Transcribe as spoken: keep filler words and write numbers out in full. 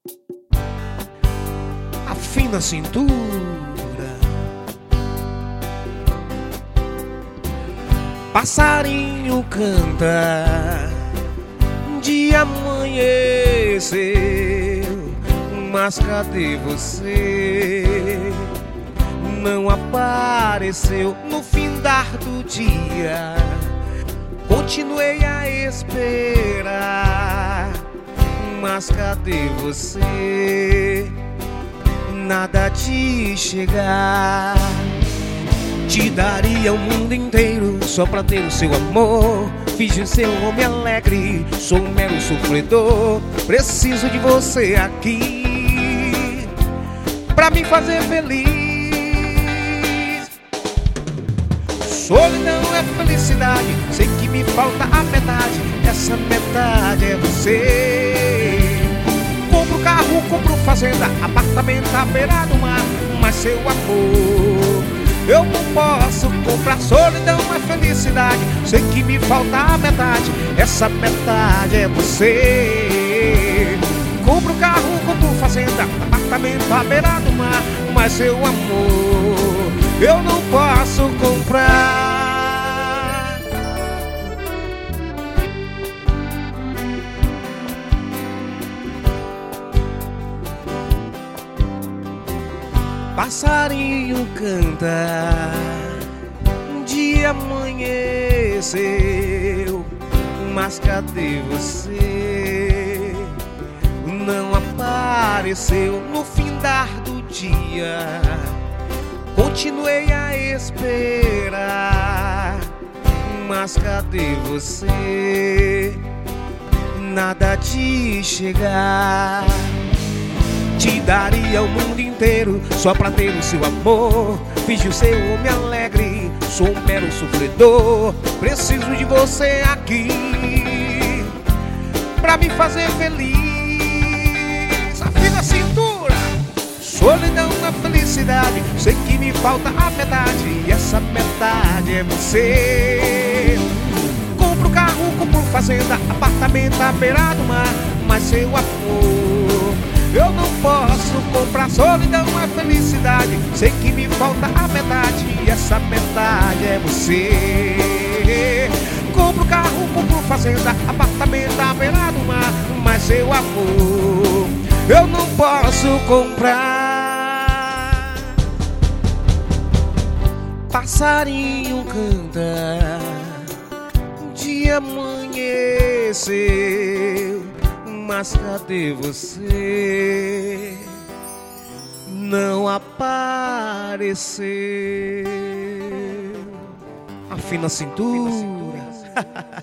Afina a cintura. Passarinho canta, dia amanheceu, mas cadê você? Não apareceu no findar do dia. Continuei a esperar, mas cadê você? Nada de chegar. Te daria o mundo inteiro só pra ter o seu amor. Finge ser um homem alegre, sou um mero sofredor. Preciso de você aqui pra me fazer feliz. Solidão é felicidade, sei que me falta a metade. Essa metade é você. Compro carro, compro fazenda, apartamento à beira do mar, mas seu amor eu não posso comprar. Solidão é felicidade, sei que me falta a metade. Essa metade é você. Compro carro, compro fazenda, apartamento à beira do mar, mas seu amor eu não posso comprar. Passarinho canta, dia amanheceu, mas cadê você? Não apareceu no findar do dia. Continuei a esperar, mas cadê você? Nada de chegar. Te daria o mundo inteiro só pra ter o seu amor. Finge ser um homem alegre, sou um mero sofredor. Preciso de você aqui pra me fazer feliz. Afina a cintura. Solidão é felicidade, sei que me falta a metade. E essa metade é você. Compro carro, compro fazenda, apartamento à beira do mar, mas seu amor eu não posso comprar. Solidão é felicidade, sei que me falta a metade. E essa metade é você. Compro carro, compro fazenda, apartamento à beira do mar, mas seu amor eu não posso comprar. Passarinho canta, dia amanheceu, mas cadê você? Não apareceu. Afina a cintura.